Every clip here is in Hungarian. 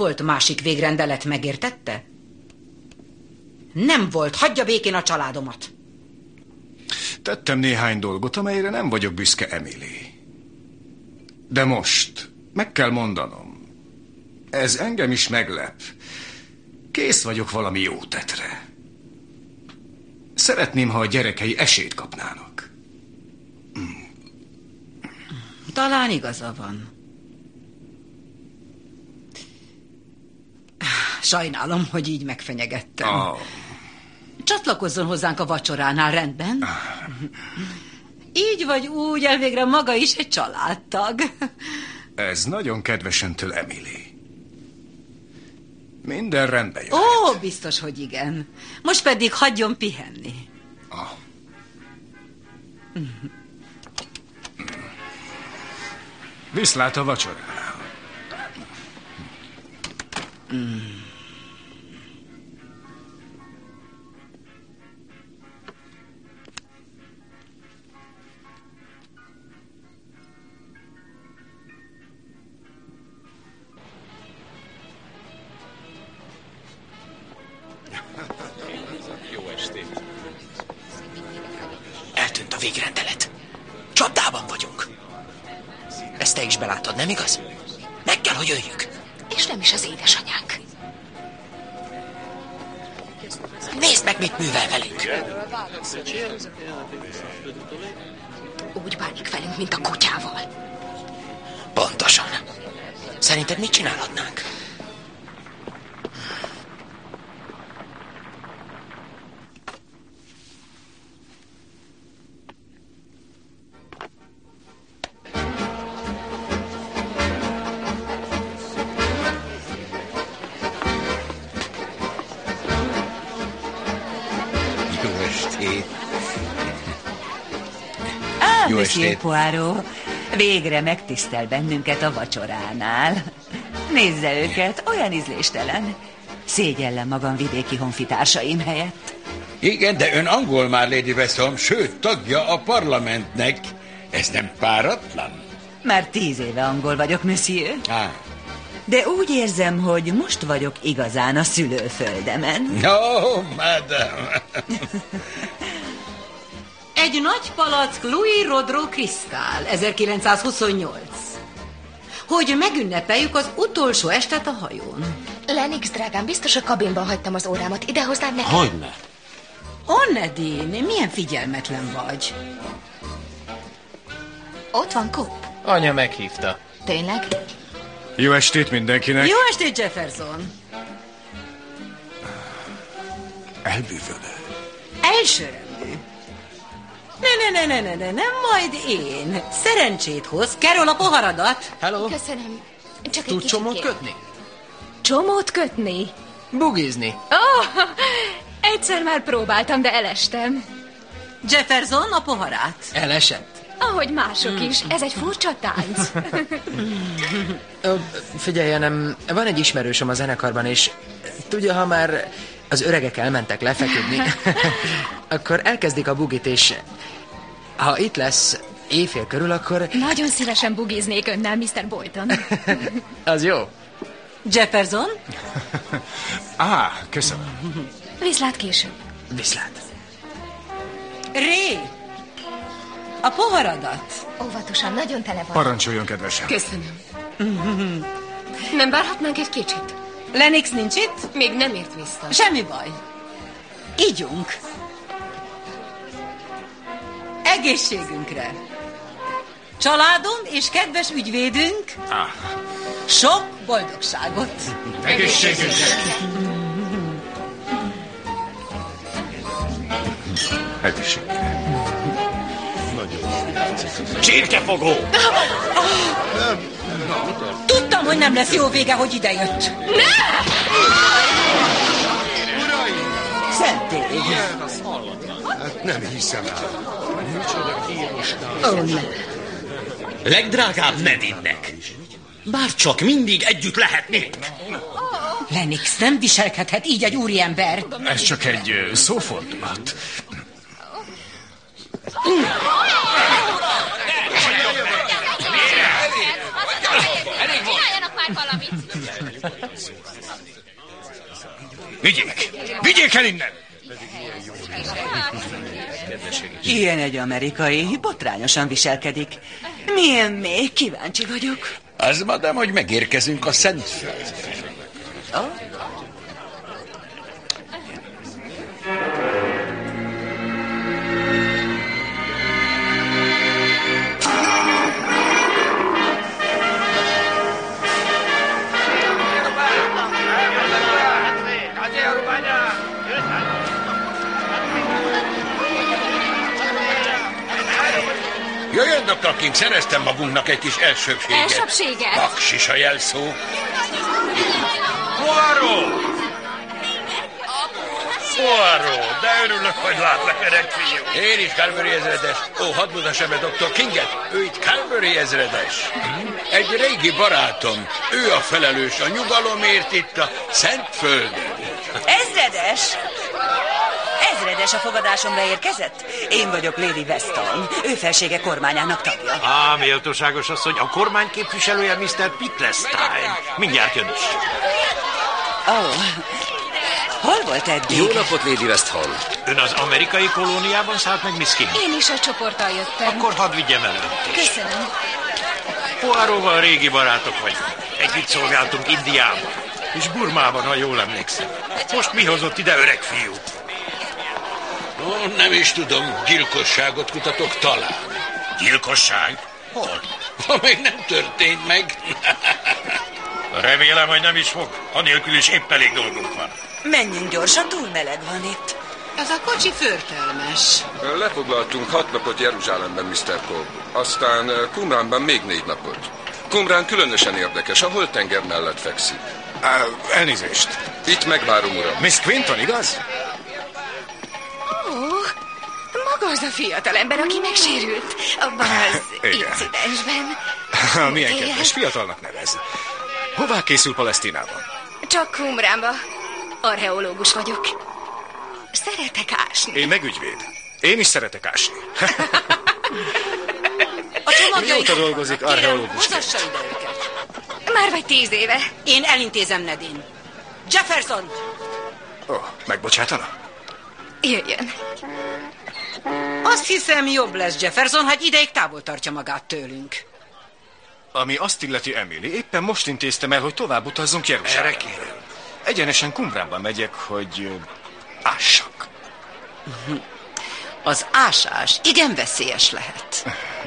volt másik végrendelet, megértette? Nem volt, hagyja békén a családomat. Tettem néhány dolgot, amelyre nem vagyok büszke, Emily. De most meg kell mondanom, ez engem is meglep. Kész vagyok valami jó tetre. Szeretném, ha a gyerekei esélyt kapnának. Talán igaza van. Sajnálom, hogy így megfenyegettem. Csatlakozzon hozzánk a vacsoránál, rendben? Így vagy úgy, elvégre maga is egy családtag. Ez nagyon kedves öntől, Emily. Minden rendben jön. Ó, biztos, hogy igen. Most pedig hagyjon pihenni. Viszlát a vacsoránál. Jó estét. Eltűnt a végrendelet. Csapdában vagyunk. Ezt te is belátod, nem igaz? Meg kell, hogy öljük. És nem is az édesanyánk. Nézd meg, mit művel velünk. Úgy bánik velünk, mint a kutyával. Pontosan. Szerinted mit csinálhatnánk? Monsieur Poirot, végre megtisztel bennünket a vacsoránál. Nézze őket, olyan ízléstelen. Szégyellem magam vidéki honfitársaim helyett. Igen, de ön angol már, Lady Westham, sőt, tagja a parlamentnek. Ez nem páratlan? Már 10 éve angol vagyok, monsieur. De úgy érzem, hogy most vagyok igazán a szülőföldemen. No, madame. Egy nagy palack Louis Rodro Cristal, 1928. Hogy megünnepeljük az utolsó estet a hajón. Lennox, drágám, biztos a kabinban hagytam az órámat. Ide hoznám nekem? Hogyne? Annedine, milyen figyelmetlen vagy. Ott van Coop. Anya meghívta. Tényleg? Jó estét mindenkinek. Jó estét, Jefferson. Elbűvölő. Elsőrendű. Nem, majd én. Szerencsét hoz. Carol, a poharadat. Hello. Köszönöm. Csak Tud csomót kötni? Csomót kötni? Bugizni. Egyszer már próbáltam, de elestem. Jefferson, a poharát. Elesett? Ahogy mások is. Ez egy furcsa tánc. Figyeljenem, van egy ismerősöm a zenekarban, és tudja, ha már az öregek elmentek lefeküdni, akkor elkezdik a bugit, és ha itt lesz éjfél körül, akkor... Nagyon szívesen bugiznék önnel, Mr. Boyton. Az jó. Jefferson? Köszönöm. Viszlát később. Viszlát. Ré! A poharadat. Óvatosan, nagyon tele van. Parancsoljon, kedvesem. Köszönöm. Nem várhatnánk egy kicsit? Lennox nincs itt? Még nem ért vissza. Semmi baj. Ígyunk. Egészségünkre. Családom és kedves ügyvédünk. Sok boldogságot. Egészségünkre. Egészségünkre. Csirkefogó! Tudtam, hogy nem lesz jó vége, hogy idejött. Szentély. Nem hiszem el. Legdrágább Nedinnek. Bárcsak mindig együtt lehetnénk. Lennox nem viselkedhet így egy úriember. Ez csak egy szófordulat. Vigyék el innen! Ilyen egy amerikai, botrányosan viselkedik. Milyen még? Kíváncsi vagyok. Az, madám, hogy megérkezünk a Szentföldre. Oh? Jöjjön, Dr. King, szereztem magunknak egy kis elsőbséget. Elsőbséget? Baksis a jelszó. Poirot! Poirot, de örülök, hogy látlak, öreg fiú. Én is, Calvary ezredes. Ó, hadd mutassam be Dr. Kinget. Ő itt Calvary ezredes. Egy régi barátom. Ő a felelős a nyugalomért itt a Szentföldön. Ezredes! Ezredes a fogadásomra érkezett? Én vagyok Lady Weston, ő felsége kormányának tagja. Á, méltóságos asszony, a kormány képviselője Mr. Pitlestein. Mindjárt jön is. Hol volt eddig? Jó napot, Lady Weston. Ön az amerikai kolóniában szállt meg, Miss King? Én is a csoporttal jöttem. Akkor hadd vigyem elő. Köszönöm. Poirotval régi barátok vagyunk. Együtt szolgáltunk Indiában és Burmában, ha jól emlékszem. Most mi hozott ide, öreg fiú? Ó, nem is tudom, gyilkosságot kutatok talán. Gyilkosság? Hol? Ha még nem történt meg. Remélem, hogy nem is fog. Anélkül is épp elég dolgunk van. Menjünk gyorsan, túl meleg van itt. Ez a kocsi förtelmes. Lefoglaltunk 6 napot Jeruzsálemben, Mr. Cobb. Aztán Qumranban még 4 napot. Qumran különösen érdekes, a holtenger mellett fekszik. Elnézést. Itt megvárom, uram. Miss Quinton, igaz? Maga az a fiatal ember, aki megsérült abban az incidensben. Milyen kedves, fiatalnak nevez. Hová készül Palesztinában? Csak Qumranba. Archeológus vagyok. Szeretek ásni. Én meg ügyvéd. Én is szeretek ásni. A csomagjai... Mióta dolgozik archeológusként? Hozassa ide őket. Már vagy 10 éve. Én elintézem, Nadine. Jefferson! Megbocsátana? Jöjjön. Azt hiszem, jobb lesz Jefferson, hogy ideig távol tartja magát tőlünk. Ami azt illeti, Emily, éppen most intéztem el, hogy tovább utazzunk Jeruzsálembe. Erre kérem. Egyenesen Qumranban megyek, hogy ássak. Az ásás igen veszélyes lehet.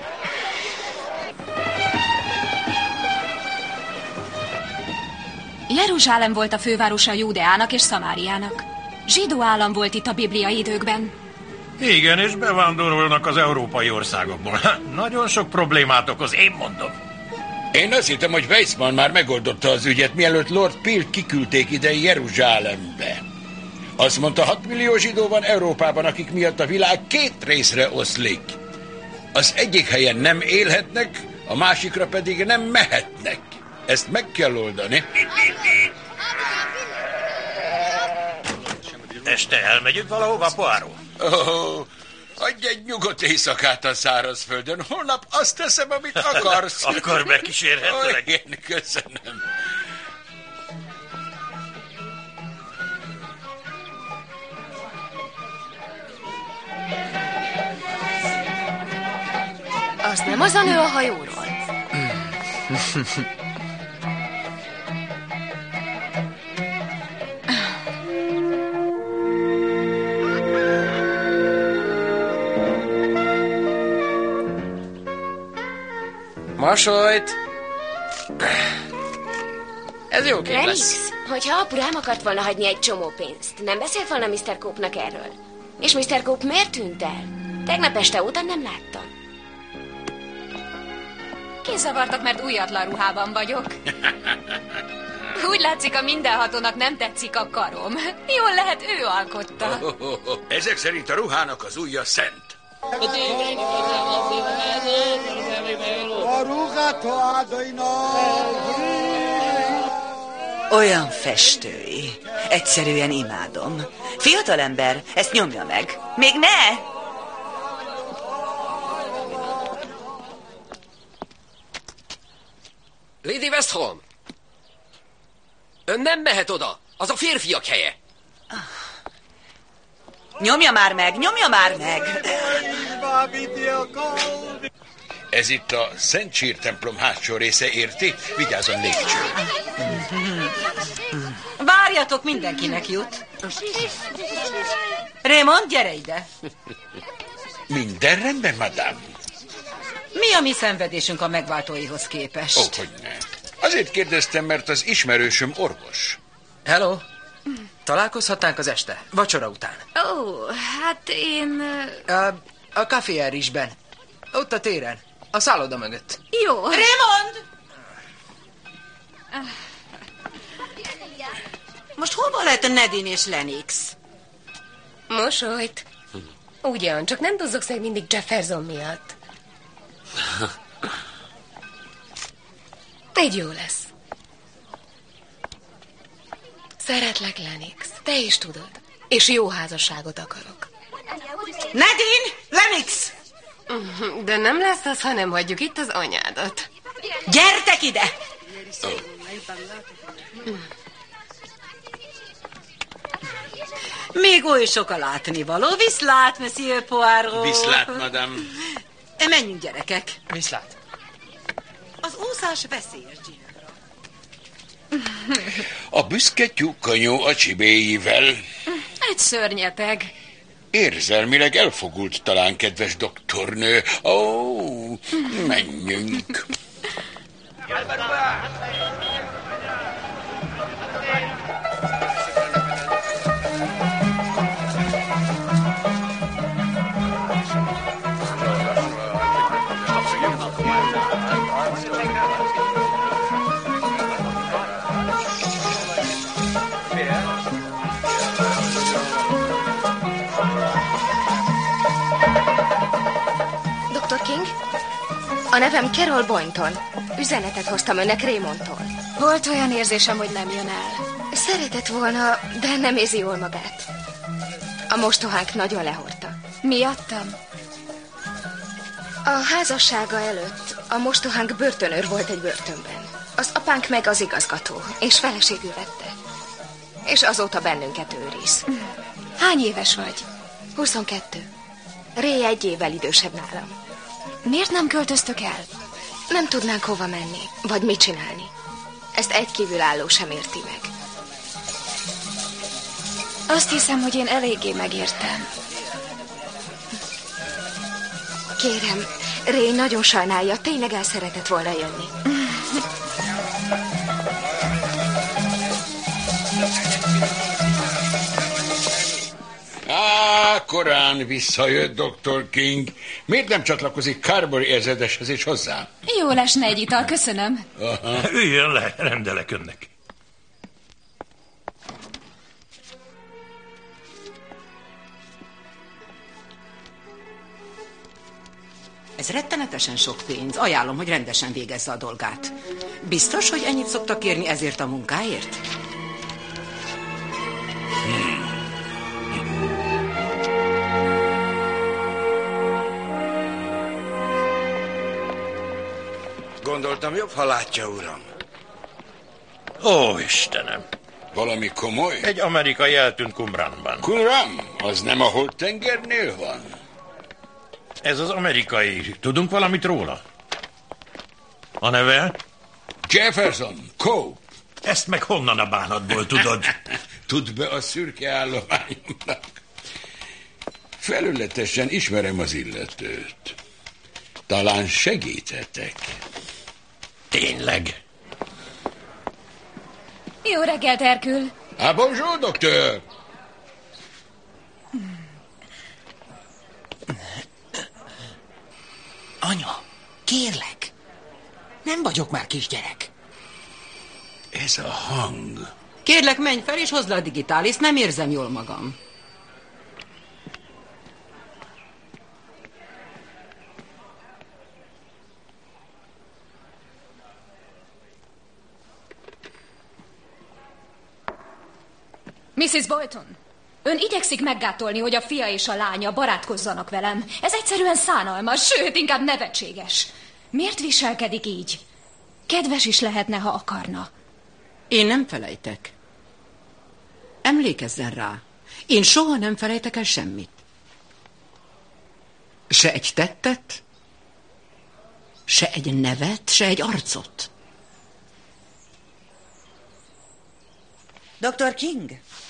Jeruzsálem volt a fővárosa Júdeának és Szamáriának. Zsidó állam volt itt a bibliai időkben. Igen, és bevándorolnak az európai országokból. Nagyon sok problémát okoz, én mondom. Én azt hittem, hogy Weizmann már megoldotta az ügyet, mielőtt Lord Peel kiküldték ide Jeruzsálembe. Azt mondta, 6 millió zsidó van Európában, akik miatt a világ 2 részre oszlik. Az egyik helyen nem élhetnek, a másikra pedig nem mehetnek. Ezt meg kell oldani. Este elmegyünk valahova, Poirot? Adj egy nyugodt éjszakát a szárazföldön. Holnap azt teszem, amit akarsz. Akkor megkísérhetlek? Igen, köszönöm. Az nem az a nő a hajóról? Mosolyt! Ez jó kép lesz. Renix, hogyha apu rám akart volna hagyni egy csomó pénzt, nem beszélt volna Mr. Cope-nak erről? És Mr. Cope miért tűnt el? Tegnap este óta nem láttam. Kizavartak, mert újatlan ruhában vagyok. Úgy látszik, a mindenhatónak nem tetszik a karom. Jól lehet, ő alkotta. Ezek szerint a ruhának az ujja szent. Olyan festői. Egyszerűen imádom. Fiatalember, ezt nyomja meg. Még ne! Lady Westholm! Ön nem mehet oda. Az a férfiak helye. Nyomja már meg, nyomja már meg! Ez itt a Szent Csír templom hátsó része, érti? Vigyázzon, lépcső. Várjatok, mindenkinek jut. Raymond, gyere ide. Minden rendben, madame? Mi a mi szenvedésünk a megváltóihoz képest? Hogyne. Azért kérdeztem, mert az ismerősöm orvos. Hello. Találkozhatnánk az este, vacsora után. Hát én... A Café Erisben. Ott a téren. A szálloda mögött. Jó. Raymond! Most hol lehet a Nadine és Lennox? Mosolyt. Ugyan, csak nem duzzogsz meg mindig Jefferson miatt. Így jó lesz. Szeretlek, Lennox. Te is tudod. És jó házasságot akarok. Nadine! Lennox! De nem lesz az, ha nem hagyjuk itt az anyádat. Gyertek ide! Még oly sok a látnivaló. Viszlát, Monsieur Poirot. Viszlát, madame. Menjünk, gyerekek. Viszlát. Az úszás veszélyes, Ginevra. A büszke tyúkkanyó a csibéivel. Egy szörnyeteg. Érzelmileg elfogult talán, kedves doktornő. Menjünk. Dr. King, a nevem Carol Boynton. Üzenetet hoztam önnek Raymondtól. Volt olyan érzésem, hogy nem jön el. Szeretett volna, de nem érzi jól magát. A mostohánk nagyon lehordta. Miattam? A házassága előtt a mostohánk börtönőr volt egy börtönben. Az apánk meg az igazgató, és feleségül vette. És azóta bennünket őriz. Hány éves vagy? 22. Ray 1 évvel idősebb nálam. Miért nem költöztök el? Nem tudnánk hova menni, vagy mit csinálni. Ezt egy kívülálló sem érti meg. Azt hiszem, hogy én eléggé megértem. Kérem, Ray nagyon sajnálja, tényleg el szeretett volna jönni. Korán visszajött Dr. King. Miért nem csatlakozik Carberry ezredeshez és hozzám? Jó lesne egy ital, köszönöm. Üljön le, rendelek önnek. Ez rettenetesen sok pénz. Ajánlom, hogy rendesen végezze a dolgát. Biztos, hogy ennyit szoktak kérni ezért a munkáért? Gondoltam, jobb, ha látja, uram. Ó, Istenem! Valami komoly? Egy amerikai eltűnt Qumranban. Qumran? Az nem a Holt-tengernél van? Ez az amerikai. Tudunk valamit róla? A neve? Jefferson, Cope. Ezt meg honnan a bánatból tudod? Tud be a szürke állományomnak. Felületesen ismerem az illetőt. Talán segíthetek. Tényleg? Jó reggelt, Herkül. Bonjour, doktor! Anya, kérlek. Nem vagyok már kisgyerek. Ez a hang. Kérlek, menj fel és hozd le a digitális, nem érzem jól magam. Mrs. Boynton, ön igyekszik meggátolni, hogy a fia és a lánya barátkozzanak velem. Ez egyszerűen szánalmas, sőt, inkább nevetséges. Miért viselkedik így? Kedves is lehetne, ha akarna. Én nem felejtek. Emlékezzen rá. Én soha nem felejtek el semmit. Se egy tettet, se egy nevet, se egy arcot. Dr. King?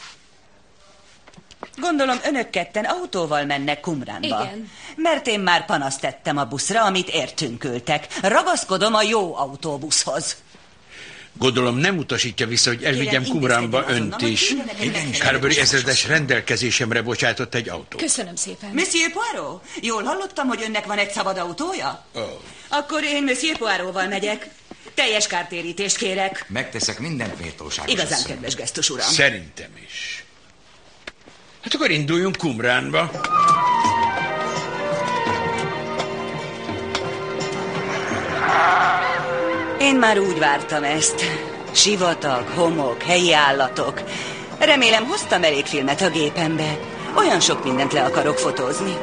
Gondolom önök ketten autóval mennek Qumranba. Igen. Mert én már panaszt tettem a buszra, amit értünk küldtek. Ragaszkodom a jó autóbuszhoz. Gondolom nem utasítja vissza, hogy elvigyem Qumranba önt is. Carberry ezredes rendelkezésemre bocsátott egy autót. Köszönöm szépen. Monsieur Poirot, jól hallottam, hogy önnek van egy szabad autója? Akkor én Monsieur Poirotval megyek. Teljes kártérítést kérek. Megteszek mindent méltóságos. Igazán kedves gesztus, uram. Szerintem is. Hát akkor induljunk Qumranba. Én már úgy vártam ezt. Sivatag, homok, helyi állatok. Remélem hoztam elég filmet a gépembe. Olyan sok mindent le akarok fotózni.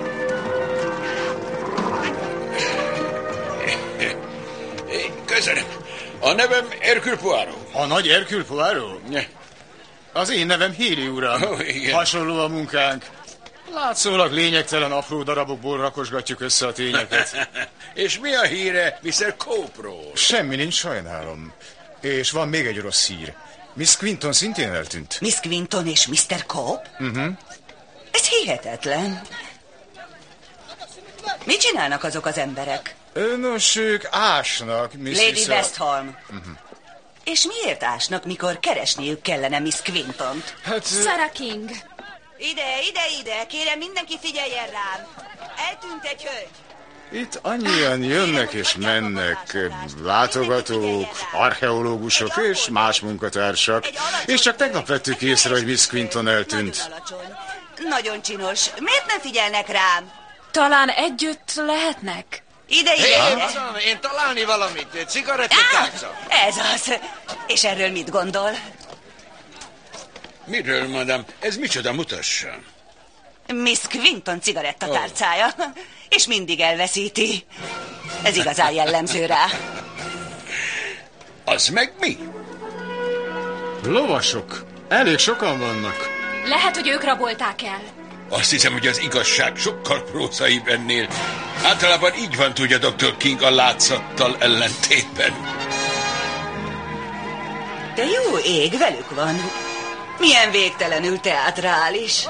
Köszönöm. A nevem Hercule Poirot. A nagy Hercule Poirot? Ne. Az én nevem Healy, uram. Hasonló a munkánk. Látszólag lényegtelen apró darabokból rakosgatjuk össze a tényeket. És mi a híre Mr. Cope-ról? Semmi nincs, sajnálom. És van még egy rossz hír. Miss Quinton szintén eltűnt. Miss Quinton és Mr. Cope? Ez hihetetlen. Mit csinálnak azok az emberek? Nos, ők ásnak, Miss Lady Westholm. És miért ásnak, mikor keresniük kellene Miss Quintont? Hát... Sarah King. Ide, kérem, mindenki figyeljen rám. Eltűnt egy hölgy. Itt annyian jönnek és mennek, látogatók, archeológusok és más munkatársak. És csak tegnap vettük észre, hogy Miss Quinton eltűnt. Nagyon csinos. Miért nem figyelnek rám? Talán együtt lehetnek? Ide. Én találni valamit, cigarettakárca. Ez az. És erről mit gondol? Miről, madam? Ez micsoda, mutassa. Miss Quinton cigarettatárcája. És mindig elveszíti. Ez igazán jellemző rá. Az meg mi? Lovasok. Elég sokan vannak. Lehet, hogy ők rabolták el. Azt hiszem, hogy az igazság sokkal prózaibb ennél. Általában így van, tudja Dr. King, a látszattal ellentétben. De jó ég, velük van. Milyen végtelenül teátrális.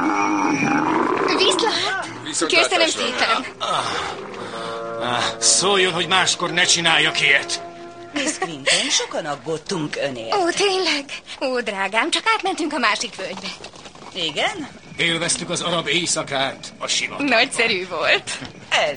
Viszlát! Köszönöm szépen! Szóljon, hogy máskor ne csináljak ilyet. Miss Quinton, sokan aggódtunk önért. Ó, tényleg? Ó, drágám, csak átmentünk a másik völgybe. Igen? Élveztük az arab éjszakát, a sivatagban. Nagyszerű volt.